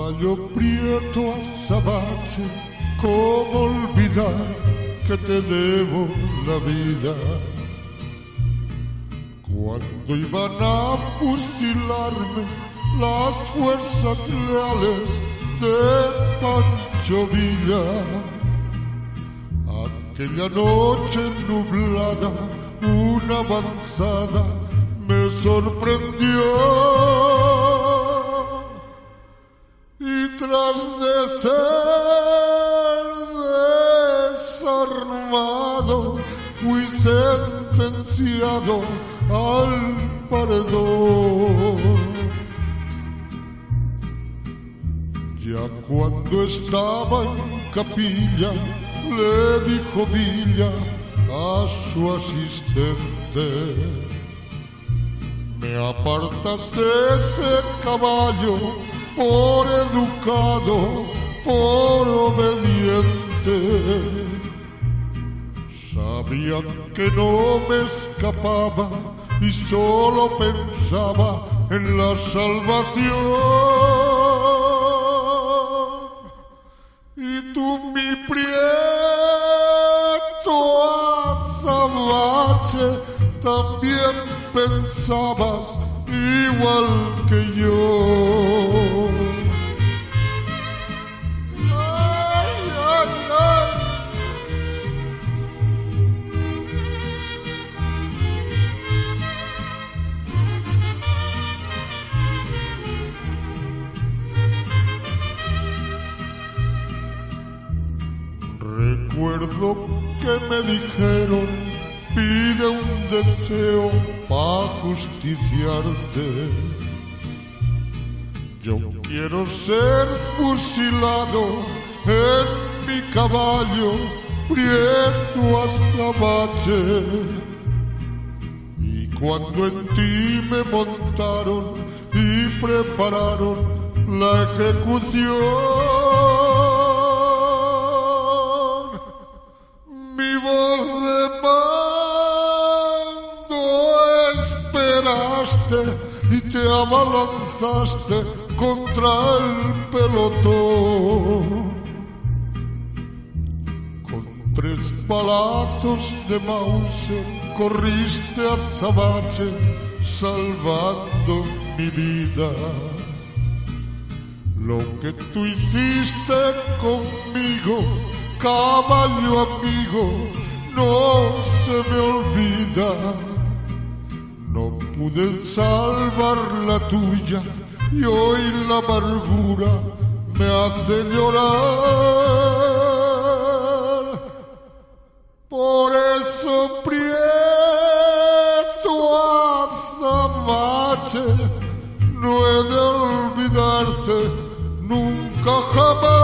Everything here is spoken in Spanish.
Caballo prieto azabache, ¿cómo olvidar que te debo la vida? Cuando iban a fusilarme las fuerzas leales de Pancho Villa, aquella noche nublada, una avanzada me sorprendió, y tras de ser desarmado fui sentenciado al paredón. Ya cuando estaba en capilla le dijo Villa a su asistente: me apartas ese caballo por educado, por obediente. Sabían que no me escapaba y solo pensaba en la salvación. Y tú, mi prieto azabache, también pensabas igual que yo. Ay, ay, ay. Recuerdo que me dijeron: pide un deseo para justiciarte. Yo quiero ser fusilado en mi caballo prieto azabache. Y cuando en ti me montaron y prepararon la ejecución, mi voz de mando esperaste y te abalanzaste contra el pelotón. Con 3 balazos de Mauser corriste azabache salvando mi vida. Lo que tú hiciste conmigo, caballo amigo, no se me olvida. No pude salvar la tuya y hoy la amargura me hace llorar. Por eso, prieto azabache, no he de olvidarte nunca jamás.